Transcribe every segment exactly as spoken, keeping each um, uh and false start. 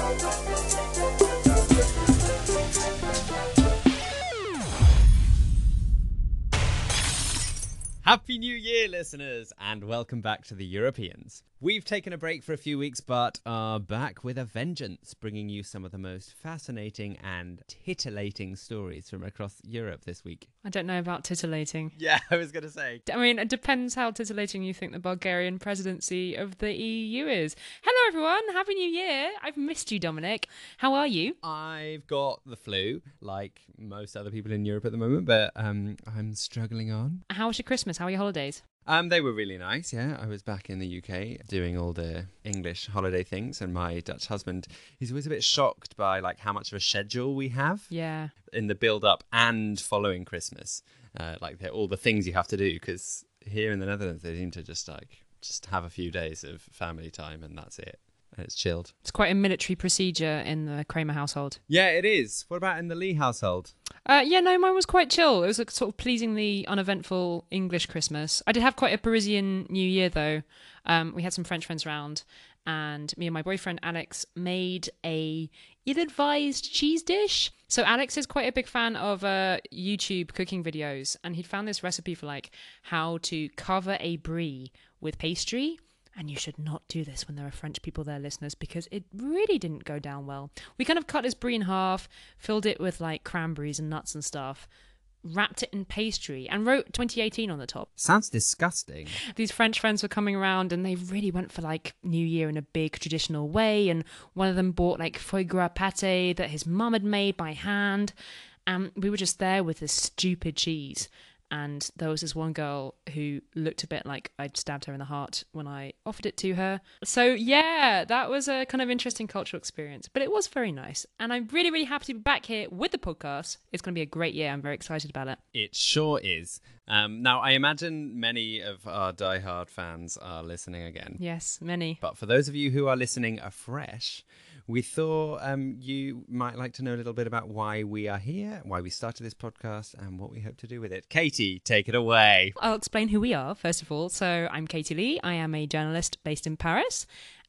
Happy New Year, listeners, and welcome back to the Europeans. We've taken a break for a few weeks, but are back with a vengeance, bringing you some of the most fascinating and titillating stories from across Europe this week. I don't know about titillating. Yeah, I was going to say. I mean, it depends how titillating you think the Bulgarian presidency of the E U is. Hello, everyone. Happy New Year. I've missed you, Dominic. How are you? I've got the flu, like most other people in Europe at the moment, but um, I'm struggling on. How was your Christmas? How are your holidays? Um, they were really nice, yeah. I was back in the U K doing all the English holiday things, and my Dutch husband, he's always a bit shocked by like how much of a schedule we have. Yeah. In the build-up and following Christmas. Uh, like all the things you have to do, because here in the Netherlands, they seem to just like just have a few days of family time and that's it. And it's chilled. It's quite a military procedure in the Kramer household. Yeah, it is. What about in the Lee household? Uh, yeah, no, mine was quite chill. It was a sort of pleasingly uneventful English Christmas. I did have quite a Parisian New Year, though. Um, we had some French friends around, and me and my boyfriend Alex made a ill-advised cheese dish. So Alex is quite a big fan of uh, YouTube cooking videos, and he'd found this recipe for like how to cover a brie with pastry. And you should not do this when there are French people there, listeners, because it really didn't go down well. We kind of cut this brie in half, filled it with like cranberries and nuts and stuff, wrapped it in pastry, and wrote twenty eighteen on the top. Sounds disgusting. These French friends were coming around, and they really went for like New Year in a big traditional way. And one of them bought like foie gras pate that his mum had made by hand. And we were just there with this stupid cheese. And there was this one girl who looked a bit like I'd stabbed her in the heart when I offered it to her. So yeah, that was a kind of interesting cultural experience, but it was very nice. And I'm really, really happy to be back here with the podcast. It's going to be a great year. I'm very excited about it. It sure is. Um, now, I imagine many of our diehard fans are listening again. Yes, many. But for those of you who are listening afresh, we thought um, you might like to know a little bit about why we are here, why we started this podcast, and what we hope to do with it. Katie, take it away. I'll explain who we are, first of all. So I'm Katie Lee. I am a journalist based in Paris.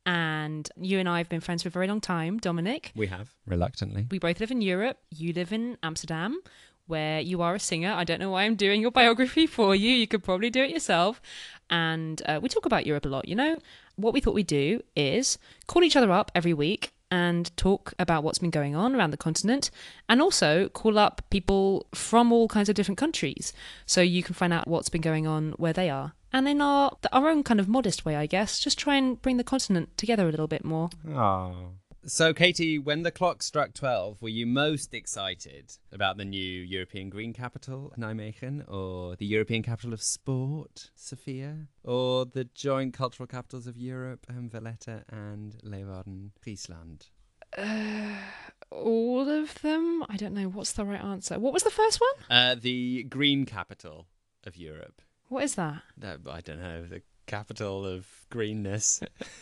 And you and I have been friends for a very long time, Dominic. We have, reluctantly. We both live in Europe. You live in Amsterdam, where you are a singer. I don't know why I'm doing your biography for you. You could probably do it yourself. And uh, we talk about Europe a lot, you know. What we thought we'd do is call each other up every week and talk about what's been going on around the continent, and also call up people from all kinds of different countries so you can find out what's been going on where they are. And in our our own kind of modest way, I guess, just try and bring the continent together a little bit more. Oh. So, Katie, when the clock struck twelve, were you most excited about the new European Green Capital, Nijmegen, or the European Capital of Sport, Sofia, or the joint cultural capitals of Europe, um, Valletta and Leeuwarden, Friesland? Uh, all of them? I don't know. What's the right answer? What was the first one? Uh, the Green Capital of Europe. What is that? No, I don't know. The capital of greenness.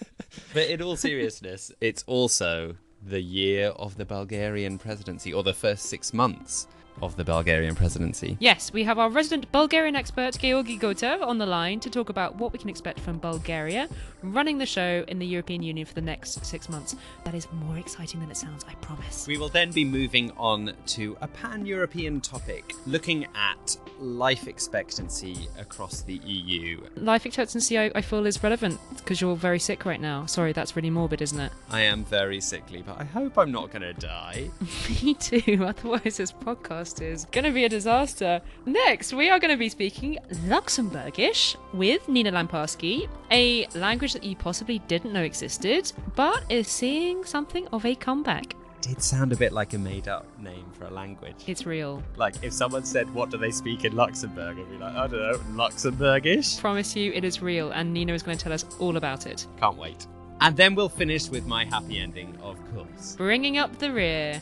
But in all seriousness, it's also the year of the Bulgarian presidency, or the first six months of the Bulgarian presidency. Yes, we have our resident Bulgarian expert, Georgi Gotev, on the line to talk about what we can expect from Bulgaria running the show in the European Union for the next six months. That is more exciting than it sounds, I promise. We will then be moving on to a pan-European topic, looking at life expectancy across the E U. Life expectancy, I, I feel, is relevant because you're very sick right now. Sorry, that's really morbid, isn't it? I am very sickly, but I hope I'm not going to die. Me too, otherwise this podcast is going to be a disaster. Next, we are going to be speaking Luxembourgish with Nina Lamparski, a language that you possibly didn't know existed, but is seeing something of a comeback. Did sound a bit like a made-up name for a language. It's real. Like, if someone said, what do they speak in Luxembourg? I'd be like, I don't know, Luxembourgish? Promise you, it is real, and Nina is going to tell us all about it. Can't wait. And then we'll finish with my happy ending, of course. Bringing up the rear.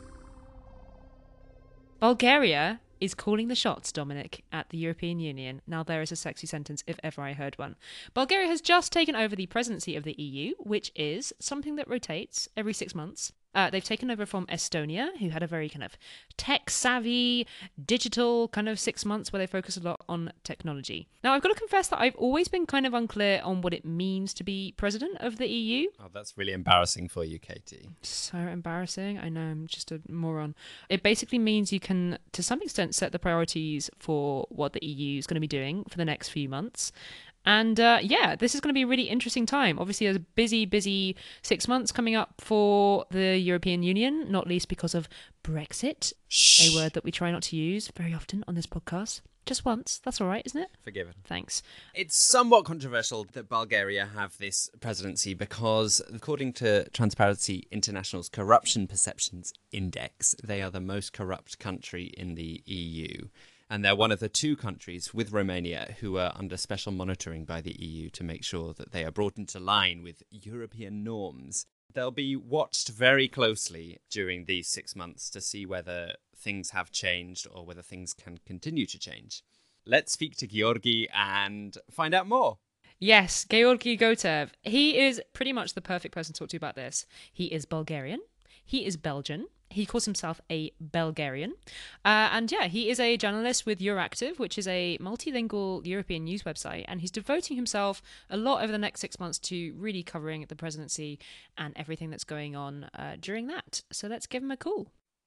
Bulgaria is calling the shots, Dominic, at the European Union. Now, there is a sexy sentence if ever I heard one. Bulgaria has just taken over the presidency of the E U, which is something that rotates every six months. Uh, they've taken over from Estonia, who had a very kind of tech-savvy, digital kind of six months where they focus a lot on technology. Now, I've got to confess that I've always been kind of unclear on what it means to be president of the E U. Oh, that's really embarrassing for you, Katie. So embarrassing. I know, I'm just a moron. It basically means you can, to some extent, set the priorities for what the E U is going to be doing for the next few months. And uh, yeah, this is going to be a really interesting time. Obviously, there's a busy, busy six months coming up for the European Union, not least because of Brexit, Shh. a word that we try not to use very often on this podcast. Just once. That's all right, isn't it? Forgiven. Thanks. It's somewhat controversial that Bulgaria have this presidency because, according to Transparency International's Corruption Perceptions Index, they are the most corrupt country in the E U. And they're one of the two countries, with Romania, who are under special monitoring by the E U to make sure that they are brought into line with European norms. They'll be watched very closely during these six months to see whether things have changed or whether things can continue to change. Let's speak to Georgi and find out more. Yes, Georgi Gotev. He is pretty much the perfect person to talk to about this. He is Bulgarian. He is Belgian. He calls himself a Bulgarian. Uh, and yeah, he is a journalist with Euractiv, which is a multilingual European news website. And he's devoting himself a lot over the next six months to really covering the presidency and everything that's going on uh, during that. So let's give him a call.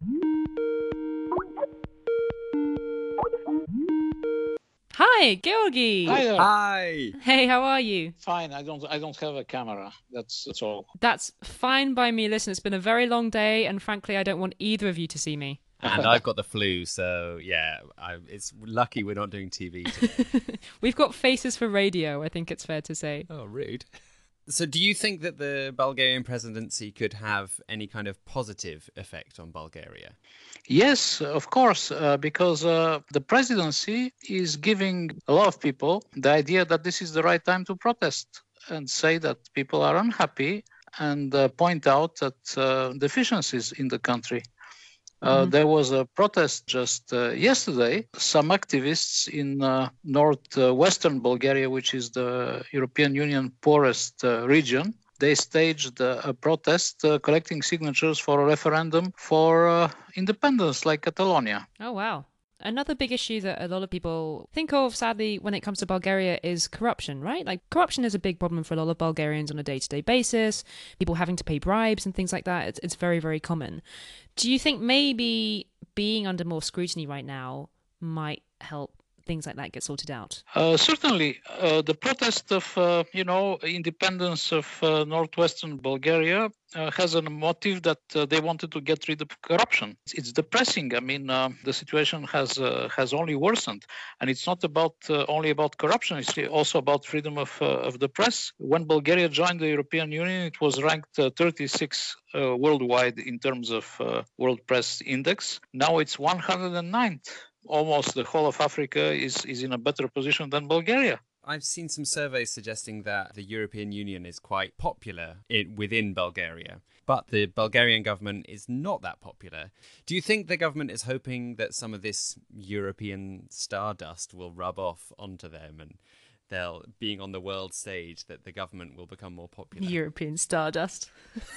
Hi, Georgi. Hi there. Hi. Hey, how are you? Fine. I don't. I don't have a camera. That's that's all. That's fine by me. Listen, it's been a very long day, and frankly, I don't want either of you to see me. And I've got the flu, so yeah, I, it's lucky we're not doing T V today. We've got faces for radio, I think it's fair to say. Oh, rude. So do you think that the Bulgarian presidency could have any kind of positive effect on Bulgaria? Yes, of course, uh, because uh, the presidency is giving a lot of people the idea that this is the right time to protest and say that people are unhappy and uh, point out that uh, deficiencies in the country. Uh, mm-hmm. There was a protest just uh, yesterday. Some activists in uh, northwestern Bulgaria, which is the European Union poorest uh, region, they staged uh, a protest uh, collecting signatures for a referendum for uh, independence like Catalonia. Oh, wow. Another big issue that a lot of people think of, sadly, when it comes to Bulgaria is corruption, right? Like, corruption is a big problem for a lot of Bulgarians on a day-to-day basis. People having to pay bribes and things like that. It's, it's very, very common. Do you think maybe being under more scrutiny right now might help things like that get sorted out? Uh, certainly. Uh, the protest of, uh, you know, independence of uh, northwestern Bulgaria uh, has a motive that uh, they wanted to get rid of corruption. It's, it's depressing. I mean, uh, the situation has uh, has only worsened. And it's not about uh, only about corruption. It's also about freedom of, uh, of the press. When Bulgaria joined the European Union, it was ranked uh, thirty-six uh, worldwide in terms of uh, World Press Index. Now it's one hundred ninth. Almost the whole of Africa is, is in a better position than Bulgaria. I've seen some surveys suggesting that the European Union is quite popular in, within Bulgaria, but the Bulgarian government is not that popular. Do you think the government is hoping that some of this European stardust will rub off onto them and they'll, being on the world stage, that the government will become more popular? European stardust.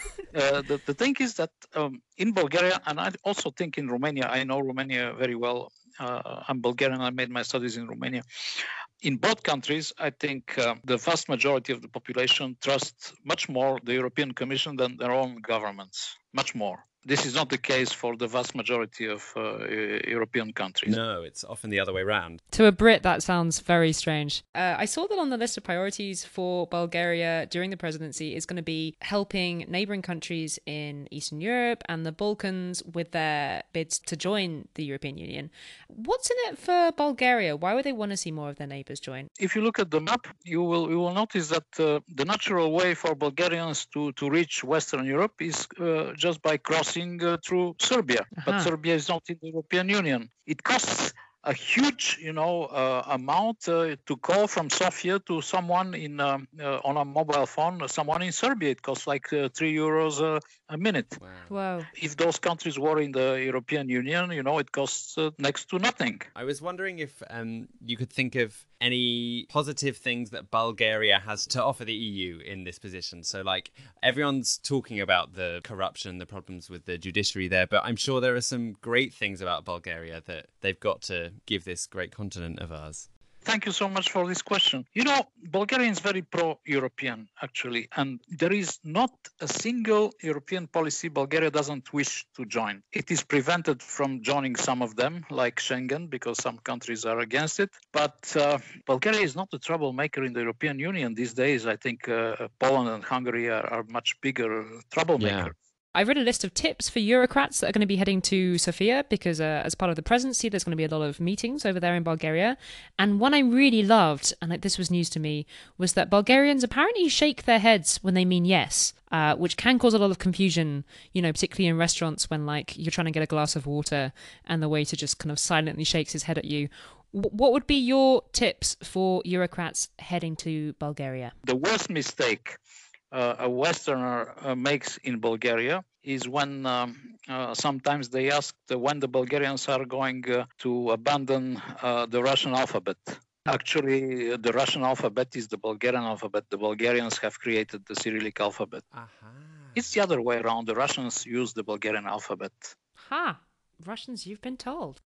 uh, the, the thing is that um, in Bulgaria, and I also think in Romania, I know Romania very well. Uh, I'm Bulgarian. I made my studies in Romania. In both countries, I think uh, the vast majority of the population trusts much more the European Commission than their own governments. Much more. This is not the case for the vast majority of uh, European countries. No, it's often the other way around. To a Brit, that sounds very strange. Uh, I saw that on the list of priorities for Bulgaria during the presidency is going to be helping neighbouring countries in Eastern Europe and the Balkans with their bids to join the European Union. What's in it for Bulgaria? Why would they want to see more of their neighbours join? If you look at the map, you will you will notice that uh, the natural way for Bulgarians to, to reach Western Europe is uh, just by crossing Uh, through Serbia, uh-huh. But Serbia is not in the European Union. It costs a huge, you know, uh, amount uh, to call from Sofia to someone in um, uh, on a mobile phone, someone in Serbia. It costs like uh, three euros uh, a minute. Wow. Whoa. If those countries were in the European Union, you know, it costs uh, next to nothing. I was wondering if um, you could think of any positive things that Bulgaria has to offer the E U in this position. So, like, everyone's talking about the corruption, the problems with the judiciary there, but I'm sure there are some great things about Bulgaria that they've got to give this great continent of ours. Thank you so much for this question. You know, Bulgaria is very pro-European, actually, and there is not a single European policy Bulgaria doesn't wish to join. It is prevented from joining some of them, like Schengen, because some countries are against it. But uh, Bulgaria is not a troublemaker in the European Union these days. I think uh, Poland and Hungary are, are much bigger troublemakers. Yeah. I read a list of tips for Eurocrats that are going to be heading to Sofia because uh, as part of the presidency, there's going to be a lot of meetings over there in Bulgaria. And one I really loved, and like, this was news to me, was that Bulgarians apparently shake their heads when they mean yes, uh, which can cause a lot of confusion, you know, particularly in restaurants when like you're trying to get a glass of water and the waiter just kind of silently shakes his head at you. W- what would be your tips for Eurocrats heading to Bulgaria? The worst mistake uh, a Westerner uh, makes in Bulgaria is when um, uh, sometimes they ask the, when the Bulgarians are going uh, to abandon uh, the Russian alphabet. Actually, the Russian alphabet is the Bulgarian alphabet. The Bulgarians have created the Cyrillic alphabet. Aha. It's the other way around. The Russians use the Bulgarian alphabet. Ha! Russians, you've been told.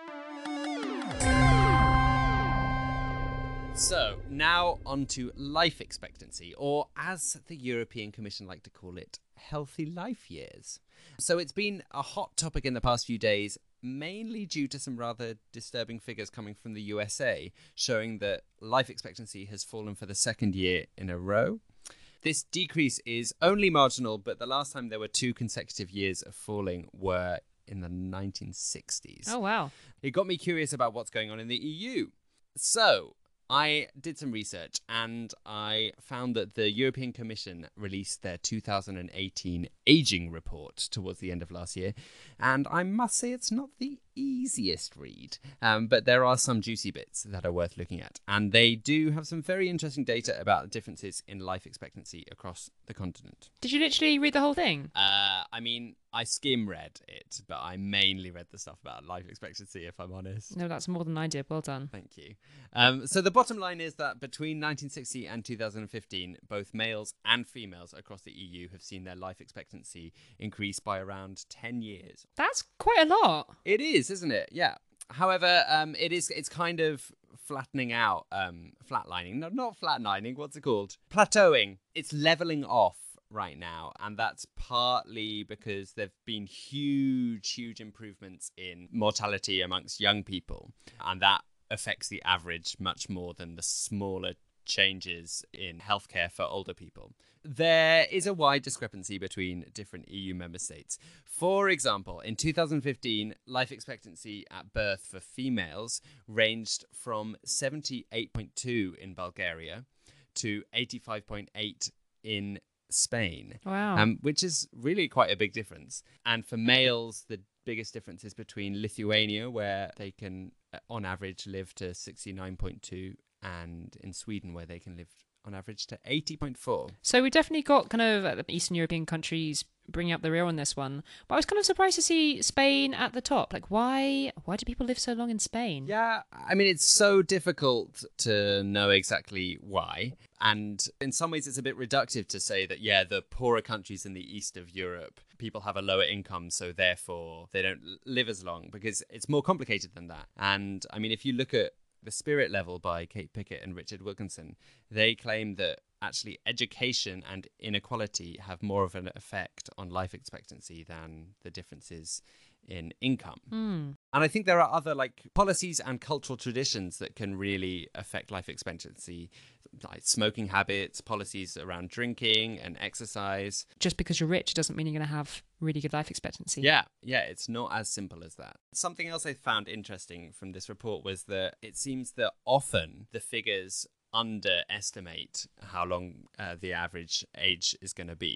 So, now on to life expectancy, or as the European Commission like to call it, healthy life years. So it's been a hot topic in the past few days, mainly due to some rather disturbing figures coming from the U S A, showing that life expectancy has fallen for the second year in a row. This decrease is only marginal, but the last time there were two consecutive years of falling were in the nineteen sixties. Oh, wow. It got me curious about what's going on in the E U. So, I did some research and I found that the European Commission released their two thousand eighteen Aging Report towards the end of last year, and I must say it's not the easiest read, um, but there are some juicy bits that are worth looking at, and they do have some very interesting data about the differences in life expectancy across the continent. Did you literally read the whole thing? Uh, I mean, I skim read it, but I mainly read the stuff about life expectancy, if I'm honest. No, that's more than I did. Well done. Thank you. Um, so the bottom line is that between nineteen sixty and two thousand fifteen, both males and females across the E U have seen their life expectancy increase by around ten years. That's quite a lot. It is, isn't it? Yeah. However, um, it is. It's kind of flattening out, um, flatlining. No, not flatlining. What's it called? Plateauing. It's leveling off right now, and that's partly because there've been huge, huge improvements in mortality amongst young people, and that affects the average much more than the smaller changes in healthcare for older people. There is a wide discrepancy between different E U member states. For example, in two thousand fifteen, life expectancy at birth for females ranged from seventy-eight point two in Bulgaria to eighty-five point eight in Spain. Wow. Um, which is really quite a big difference. And for males, the biggest difference is between Lithuania, where they can, uh, on average, live to sixty-nine point two, and in Sweden, where they can live on average to eighty point four. So we've definitely got kind of uh, Eastern European countries bringing up the rear on this one. But I was kind of surprised to see Spain at the top. Like, why why do people live so long in Spain? Yeah, I mean, it's so difficult to know exactly why. And in some ways, it's a bit reductive to say that, yeah, the poorer countries in the east of Europe, people have a lower income, so therefore they don't live as long, because it's more complicated than that. And I mean, if you look at The Spirit Level by Kate Pickett and Richard Wilkinson, they claim that actually education and inequality have more of an effect on life expectancy than the differences in income. Mm. And I think there are other like policies and cultural traditions that can really affect life expectancy, like smoking habits, policies around drinking and exercise. Just because you're rich doesn't mean you're going to have really good life expectancy. Yeah, yeah, it's not as simple as that. Something else I found interesting from this report was that it seems that often the figures underestimate how long uh, the average age is going to be.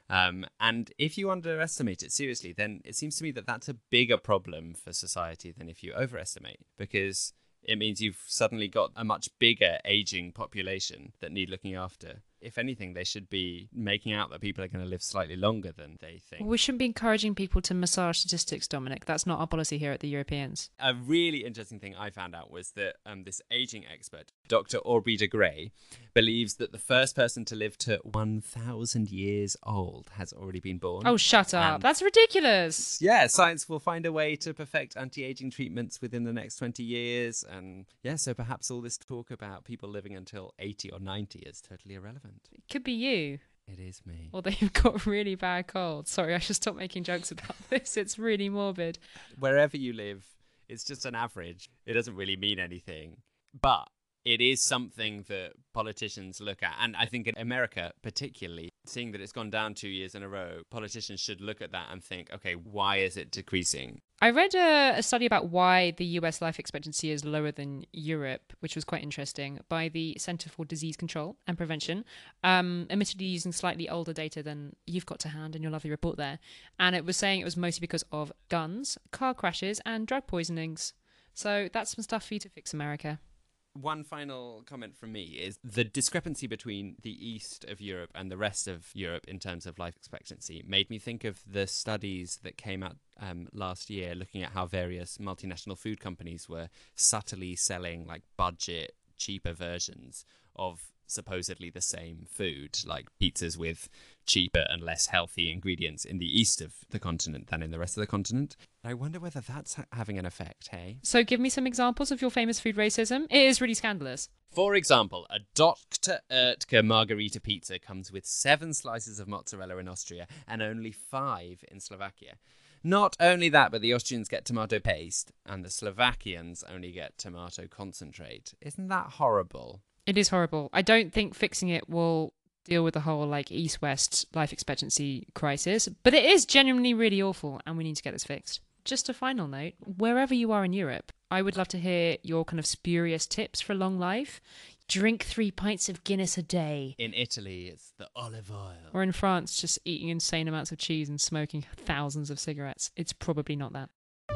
Um, and if you underestimate it seriously, then it seems to me that that's a bigger problem for society than if you overestimate, because it means you've suddenly got a much bigger aging population that need looking after. If anything, they should be making out that people are going to live slightly longer than they think. We shouldn't be encouraging people to massage statistics, Dominic. That's not our policy here at the Europeans. A really interesting thing I found out was that um, this aging expert, Doctor Aubrey de Grey, believes that the first person to live to one thousand years old has already been born. Oh, shut up. And That's ridiculous. yeah, science will find a way to perfect anti-aging treatments within the next twenty years. And yeah, so perhaps all this talk about people living until eighty or ninety is totally irrelevant. It could be you. It is me. Although you've got really bad cold. Sorry, I should stop making jokes about this. It's really morbid. Wherever you live, it's just an average. It doesn't really mean anything. But it is something that politicians look at. And I think in America, particularly, seeing that it's gone down two years in a row, politicians should look at that and think, okay, why is it decreasing? I read a, a study about why the U S life expectancy is lower than Europe, which was quite interesting, by the Centre for Disease Control and Prevention, um, admittedly using slightly older data than you've got to hand in your lovely report there. And it was saying it was mostly because of guns, car crashes, and drug poisonings. So that's some stuff for you to fix, America. One final comment from me is the discrepancy between the east of Europe and the rest of Europe in terms of life expectancy made me think of the studies that came out um, last year looking at how various multinational food companies were subtly selling like budget, cheaper versions of supposedly the same food, like pizzas with cheaper and less healthy ingredients in the east of the continent than in the rest of the continent. I wonder whether that's ha- having an effect, hey? So give me some examples of your famous food racism. It is really scandalous. For example, a Doctor Oetker margarita pizza comes with seven slices of mozzarella in Austria and only five in Slovakia. Not only that, but the Austrians get tomato paste and the Slovakians only get tomato concentrate. Isn't that horrible? It is horrible. I don't think fixing it will deal with the whole like east-west life expectancy crisis, but it is genuinely really awful and we need to get this fixed. Just a final note, wherever you are in Europe, I would love to hear your kind of spurious tips for long life. Drink three pints of Guinness a day. In Italy, it's the olive oil. Or in France, just eating insane amounts of cheese and smoking thousands of cigarettes. It's probably not that.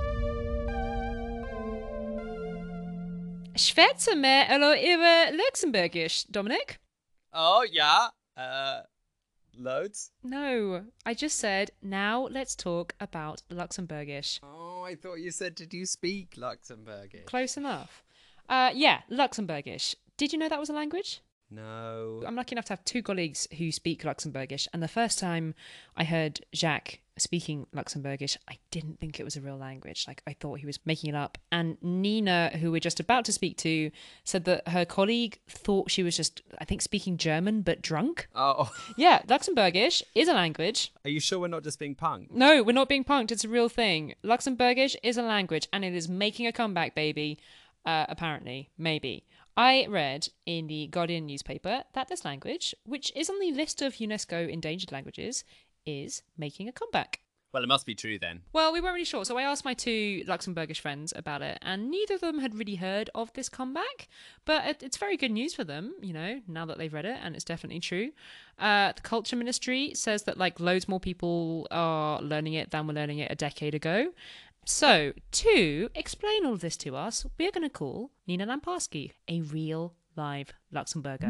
Schwätze mehr über Luxembourgisch, Dominic? Oh, yeah. Uh, loads? No, I just said, now let's talk about Luxembourgish. Oh, I thought you said, did you speak Luxembourgish? Close enough. Uh, yeah, Luxembourgish. Did you know that was a language? No. I'm lucky enough to have two colleagues who speak Luxembourgish, and the first time I heard Jacques speaking Luxembourgish, I didn't think it was a real language. Like, I thought he was making it up. And Nina, who we're just about to speak to, said that her colleague thought she was just, I think, speaking German, but drunk. Oh. Yeah, Luxembourgish is a language. Are you sure we're not just being punked? No, we're not being punked. It's a real thing. Luxembourgish is a language, and it is making a comeback, baby. Uh, apparently, maybe. I read in the Guardian newspaper that this language, which is on the list of UNESCO endangered languages, is making a comeback. Well, it must be true then. Well, we weren't really sure, so I asked my two Luxembourgish friends about it, and neither of them had really heard of this comeback, but it, it's very good news for them, you know, now that they've read it, and it's definitely true. Uh, the Culture Ministry says that, like, loads more people are learning it than were learning it a decade ago. So, to explain all of this to us, we're going to call Nina Lamparski, a real live Luxembourger.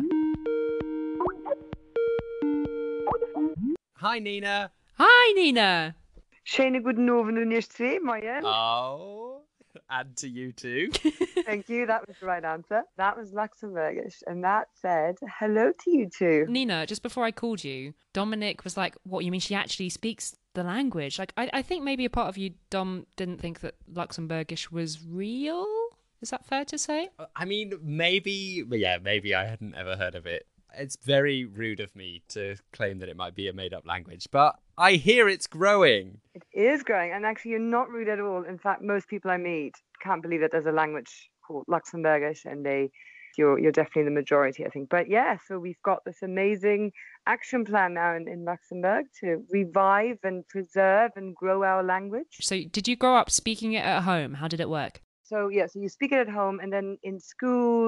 Hi, Nina. Hi, Nina. Schöne guten Abend und ihr zwei, Marianne. Oh, and to you too. Thank you. That was the right answer. That was Luxembourgish. And that said, hello to you two. Nina, just before I called you, Dominic was like, what, you mean she actually speaks the language? Like, I, I think maybe a part of you, Dom, didn't think that Luxembourgish was real? Is that fair to say? I mean, maybe, yeah, maybe I hadn't ever heard of it. It's very rude of me to claim that it might be a made-up language, but I hear it's growing. It is growing. And actually, you're not rude at all. In fact, most people I meet can't believe that there's a language called Luxembourgish, and they, you're, you're definitely the majority, I think. But yeah, so we've got this amazing action plan now in, in Luxembourg to revive and preserve and grow our language. So did you grow up speaking it at home? How did it work? So yeah, so you speak it at home, and then in school,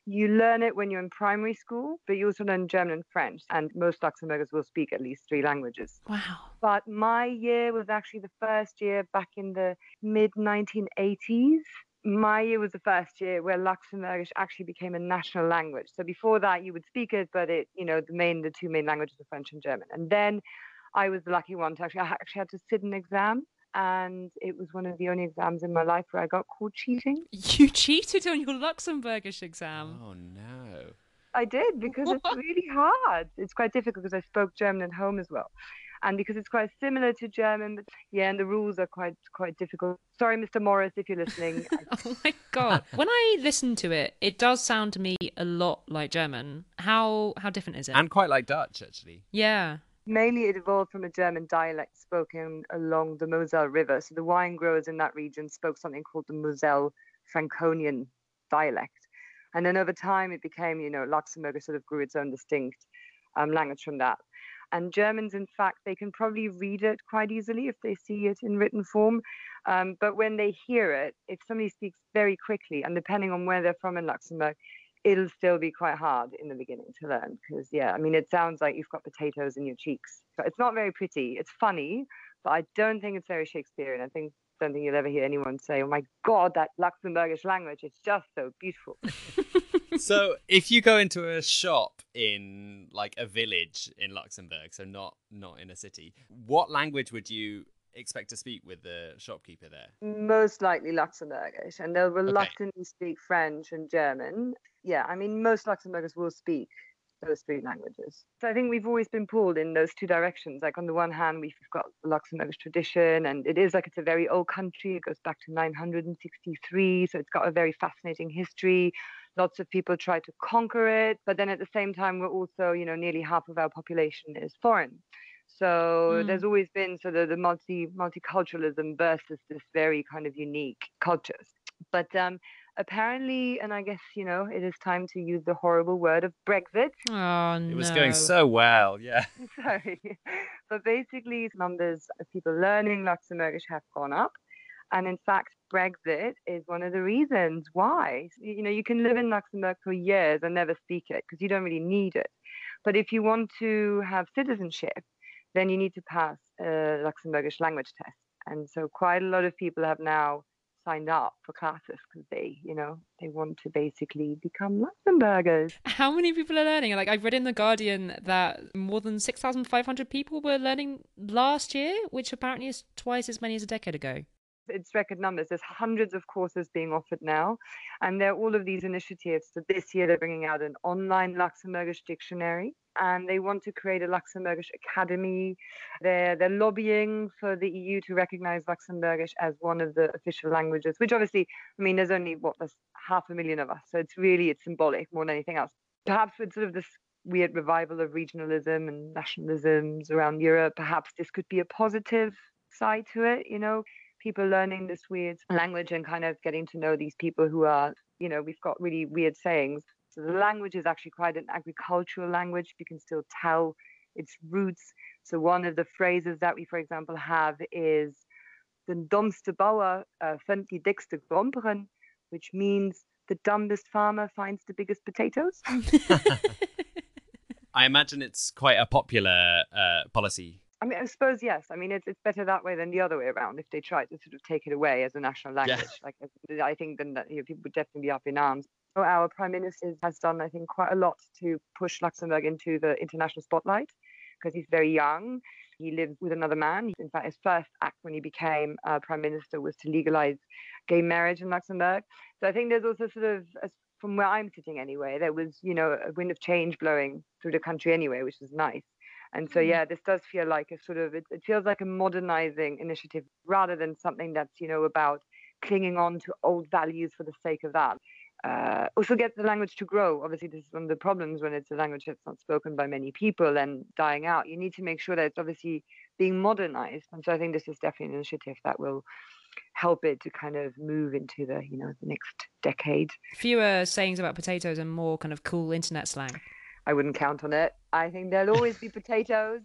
You learn it when you're in primary school, but you also learn German and French. And most Luxembourgers will speak at least three languages. Wow. But my year was actually the first year back in the mid nineteen eighties. My year was the first year where Luxembourgish actually became a national language. So before that, you would speak it, but it, you know, the main, the two main languages are French and German. And then I was the lucky one to actually, I actually had to sit an exam. And it was one of the only exams in my life where I got caught cheating. You cheated on your Luxembourgish exam. Oh, no. I did, because it's really hard. It's quite difficult because I spoke German at home as well. And because it's quite similar to German, but yeah, and the rules are quite quite difficult. Sorry, Mister Morris, if you're listening. Oh my God. When I listen to it, it does sound to me a lot like German. How how different is it? And quite like Dutch, actually. Yeah. Mainly it evolved from a German dialect spoken along the Moselle River. So the wine growers in that region spoke something called the Moselle Franconian dialect. And then over time it became, you know, Luxembourg sort of grew its own distinct um, language from that. And Germans, in fact, they can probably read it quite easily if they see it in written form. Um, but when they hear it, if somebody speaks very quickly, and depending on where they're from in Luxembourg, it'll still be quite hard in the beginning to learn. Because, yeah, I mean, it sounds like you've got potatoes in your cheeks. But it's not very pretty. It's funny, but I don't think it's very Shakespearean. I think don't think you'll ever hear anyone say, oh my God, that Luxembourgish language, it's just so beautiful. So if you go into a shop in like a village in Luxembourg, so not not in a city, what language would you expect to speak with the shopkeeper there? Most likely Luxembourgish, and they'll reluctantly okay. speak French and German. Yeah, I mean, most Luxembourgers will speak those three languages. So I think we've always been pulled in those two directions. Like on the one hand, we've got the Luxembourgish tradition, and it is like it's a very old country. It goes back to nine hundred sixty-three, so it's got a very fascinating history. Lots of people try to conquer it, but then at the same time, we're also, you know, nearly half of our population is foreign. So mm. there's always been sort of the multi multiculturalism versus this very kind of unique cultures. But um, apparently, and I guess, you know, it is time to use the horrible word of Brexit. Oh, no. It was going so well, yeah. Sorry. But basically, numbers of people learning Luxembourgish have gone up. And in fact, Brexit is one of the reasons why. You know, you can live in Luxembourg for years and never speak it because you don't really need it. But if you want to have citizenship, then you need to pass a Luxembourgish language test. And so quite a lot of people have now signed up for classes because they, you know, they want to basically become Luxembourgers. How many people are learning? Like I've read in The Guardian that more than six thousand five hundred people were learning last year, which apparently is twice as many as a decade ago. It's record numbers. There's hundreds of courses being offered now. And there are all of these initiatives. So this year they're bringing out an online Luxembourgish dictionary. And they want to create a Luxembourgish academy. They're, they're lobbying for the E U to recognize Luxembourgish as one of the official languages, which obviously, I mean, there's only, what, there's half a million of us. So it's really, it's symbolic more than anything else. Perhaps with sort of this weird revival of regionalism and nationalisms around Europe, perhaps this could be a positive side to it, you know, people learning this weird language and kind of getting to know these people who are, you know, we've got really weird sayings. So the language is actually quite an agricultural language. You can still tell its roots. So one of the phrases that we, for example, have is "Den domste Bauer findet die dickste Gromperen," which means the dumbest farmer finds the biggest potatoes. I imagine it's quite a popular uh, policy. I mean, I suppose, yes. I mean, it's it's better that way than the other way around. If they try to sort of take it away as a national language, yeah. like I think then that, you know, people would definitely be up in arms. So our Prime Minister has done, I think, quite a lot to push Luxembourg into the international spotlight because he's very young. He lives with another man. In fact, his first act when he became uh, Prime Minister was to legalize gay marriage in Luxembourg. So I think there's also sort of, as from where I'm sitting anyway, there was, you know, a wind of change blowing through the country anyway, which is nice. And so, yeah, this does feel like a sort of, it, it feels like a modernizing initiative rather than something that's, you know, about clinging on to old values for the sake of that. Uh, also get the language to grow. Obviously, this is one of the problems when it's a language that's not spoken by many people and dying out. You need to make sure that it's obviously being modernized. And so I think this is definitely an initiative that will help it to kind of move into the, you know, the next decade. Fewer sayings about potatoes and more kind of cool internet slang. I wouldn't count on it. I think there'll always be potatoes.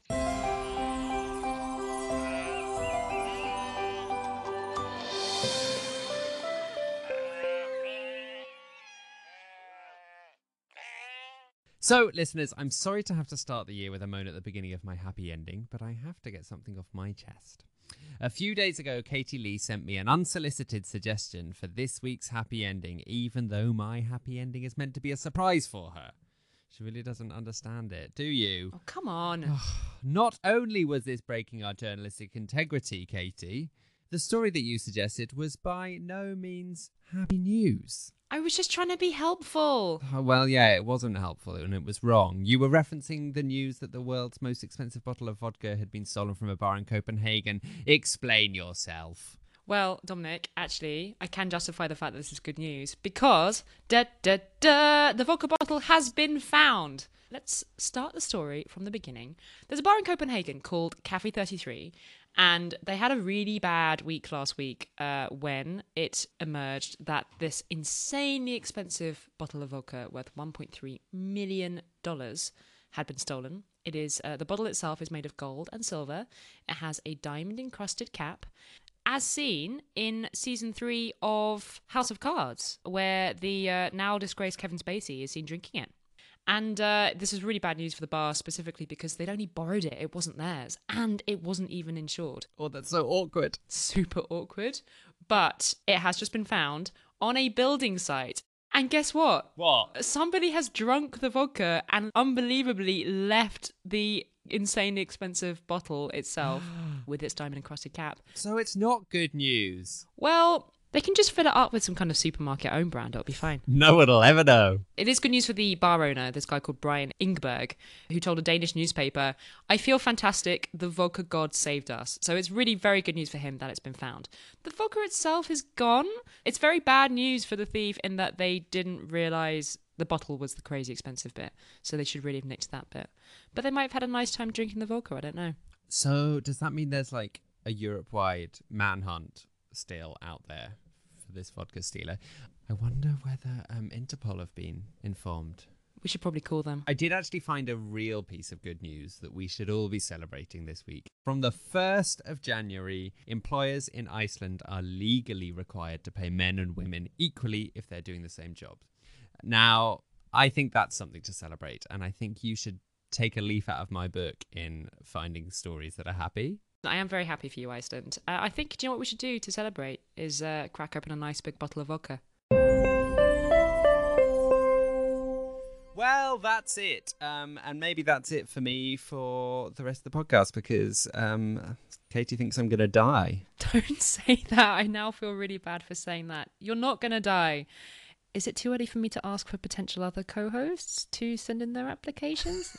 So, listeners, I'm sorry to have to start the year with a moan at the beginning of my happy ending, but I have to get something off my chest. A few days ago, Katie Lee sent me an unsolicited suggestion for this week's happy ending, even though my happy ending is meant to be a surprise for her. She really doesn't understand it, do you? Oh, come on. Not only was this breaking our journalistic integrity, Katie, the story that you suggested was by no means happy news. I was just trying to be helpful. Oh, well, yeah, it wasn't helpful and it was wrong. You were referencing the news that the world's most expensive bottle of vodka had been stolen from a bar in Copenhagen. Explain yourself. Well, Dominic, actually, I can justify the fact that this is good news because da da da, the vodka bottle has been found. Let's start the story from the beginning. There's a bar in Copenhagen called Cafe thirty-three, and they had a really bad week last week uh, when it emerged that this insanely expensive bottle of vodka worth one point three million dollars had been stolen. It is uh, the bottle itself is made of gold and silver. It has a diamond-encrusted cap, as seen in season three of House of Cards, where the uh, now disgraced Kevin Spacey is seen drinking it. And uh, this is really bad news for the bar, specifically because they'd only borrowed it. It wasn't theirs. And it wasn't even insured. Oh, that's so awkward. Super awkward. But it has just been found on a building site. And guess what? What? Somebody has drunk the vodka and unbelievably left the insanely expensive bottle itself with its diamond-encrusted cap. So it's not good news. Well, they can just fill it up with some kind of supermarket own brand. It'll be fine. No one will ever know. It is good news for the bar owner, this guy called Brian Ingberg, who told a Danish newspaper, "I feel fantastic. The vodka god saved us." So it's really very good news for him that it's been found. The vodka itself is gone. It's very bad news for the thief in that they didn't realise the bottle was the crazy expensive bit. So they should really have nicked that bit. But they might have had a nice time drinking the vodka. I don't know. So does that mean there's like a Europe-wide manhunt still out there for this vodka stealer? I wonder whether um, Interpol have been informed. We should probably call them. I did actually find a real piece of good news that we should all be celebrating this week. From the first of January, employers in Iceland are legally required to pay men and women equally if they're doing the same job. Now, I think that's something to celebrate, and I think you should take a leaf out of my book in finding stories that are happy. I am very happy for you, Iceland. Uh, I think, do you know what we should do to celebrate is uh, crack open a nice big bottle of vodka. Well, that's it. Um, and maybe that's it for me for the rest of the podcast because um, Katie thinks I'm going to die. Don't say that. I now feel really bad for saying that. You're not going to die. Is it too early for me to ask for potential other co-hosts to send in their applications?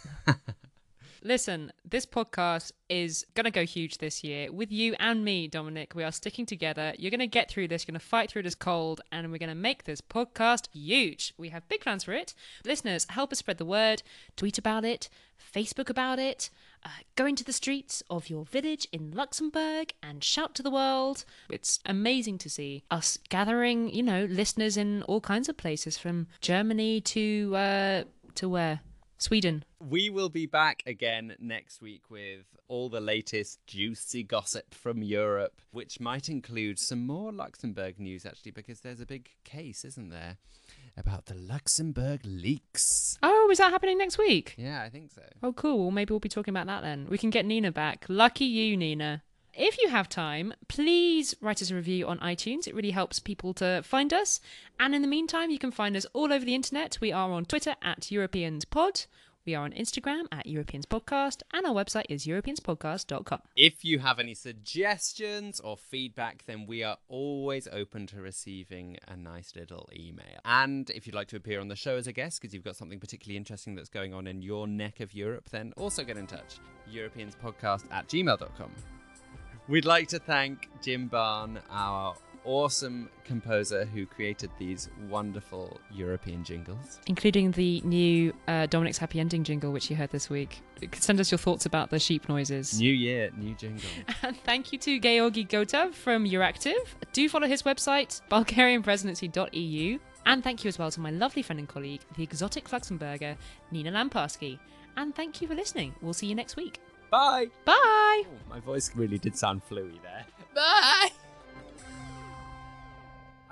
Listen, this podcast is going to go huge this year. With you and me, Dominic, we are sticking together. You're going to get through this. You're going to fight through this cold, and we're going to make this podcast huge. We have big plans for it. Listeners, help us spread the word. Tweet about it. Facebook about it. Uh, go into the streets of your village in Luxembourg and shout to the world. It's amazing to see us gathering, you know, listeners in all kinds of places, from Germany to, uh, to where? Sweden. We will be back again next week with all the latest juicy gossip from Europe, which might include some more Luxembourg news, actually, because there's a big case, isn't there, about the Luxembourg leaks. Oh, is that happening next week? Yeah, I think so. Oh, cool. Well, maybe we'll be talking about that then. We can get Nina back. Lucky you, Nina. If you have time, please write us a review on iTunes. It really helps people to find us. And in the meantime, you can find us all over the internet. We are on Twitter at Europeans Pod. We are on Instagram at Europeans Podcast. And our website is europeans podcast dot com. If you have any suggestions or feedback, then we are always open to receiving a nice little email. And if you'd like to appear on the show as a guest, because you've got something particularly interesting that's going on in your neck of Europe, then also get in touch. europeans podcast at gmail dot com. We'd like to thank Jim Barn, our awesome composer who created these wonderful European jingles. Including the new uh, Dominic's Happy Ending jingle, which you heard this week. Send us your thoughts about the sheep noises. New year, new jingle. And thank you to Georgi Gota from Euractiv. Do follow his website, bulgarian presidency dot e u. And thank you as well to my lovely friend and colleague, the exotic Luxembourger, Nina Lamparski. And thank you for listening. We'll see you next week. Bye. Bye. Oh, my voice really did sound fluey there. Bye.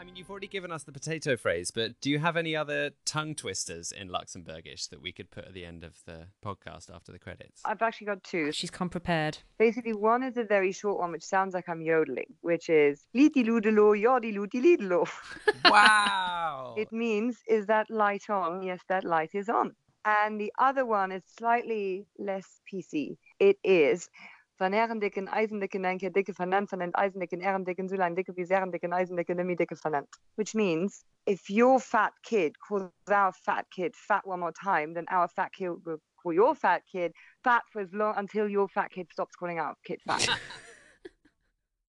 I mean, you've already given us the potato phrase, but do you have any other tongue twisters in Luxembourgish that we could put at the end of the podcast after the credits? I've actually got two. She's come prepared. Basically, one is a very short one, which sounds like I'm yodeling, which is "Liti-ludelo, yodi-luti-lidelo." Wow! It means, is that light on? Yes, that light is on. And the other one is slightly less P C. It is van Ehrendicken, Eisendicken, Denke, Dicke vanent, vanent, Eisendicken, Ehrendicken, Zulein, Dicke, wie Serendicken, Eisendicken, Nimi, Dicke vanent. Which means, if your fat kid calls our fat kid fat one more time, then our fat kid will call your fat kid fat for as long until your fat kid stops calling our kid fat.